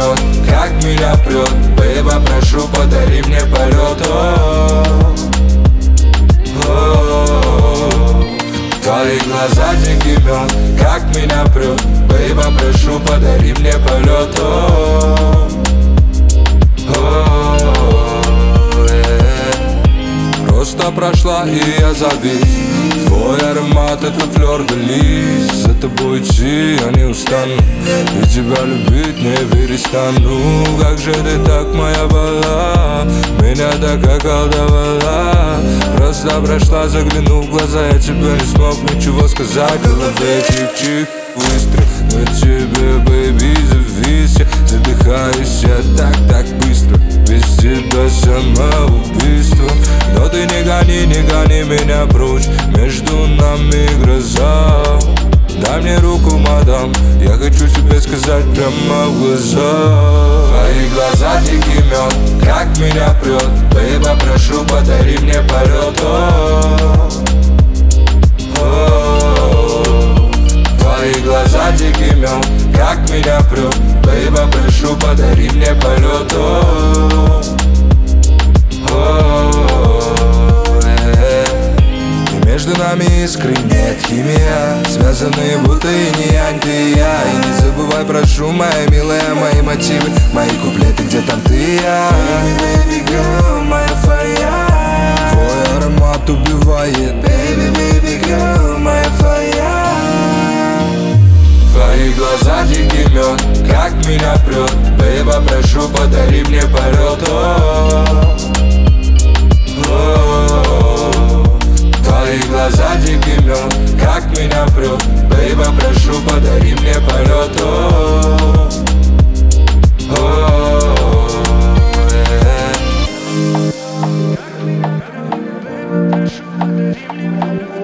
мед, как меня прет. Бейба, прошу, подари мне полет. Твои глаза дикий мед, как меня прет. Бейба, прошу, подари мне полет. Просто прошла, и я завис. Твой аромат — это флёр де лис. За тобой идти я не устану, и тебя любить не перестану. Как же ты так, моя была, меня так околдовала. Просто прошла, заглянув в глаза, я тебе не смог ничего сказать. В голове чих-чих, выстрел, на тебе, бэйби, завис. Я задыхаюсь, я так быстро, без тебя самоубийство. Но ты не гони меня прочь, между нами гроза. Дай мне руку, мадам, я хочу тебе сказать прямо в глаза. Твои глаза дикий мед, как меня прет. Бейба, прошу, подари мне полет. Твои глаза дикий мед, как меня прет. Бейба, прошу, подари мне полет. Между нами искры нет, химия. Связанные будто и не янь, ты и я. И не забывай, прошу, моя милая, мои мотивы, мои куплеты, где там ты и я. Baby, girl, моя фая. Твой аромат убивает. Baby, girl, моя фая. Твои глаза дикий мед, как меня прет. Бейба, прошу, подари мне полет. Твои глаза дикий мед, как меня прет. Бейба, прошу, подари мне полет. Прошу, подари мне полет.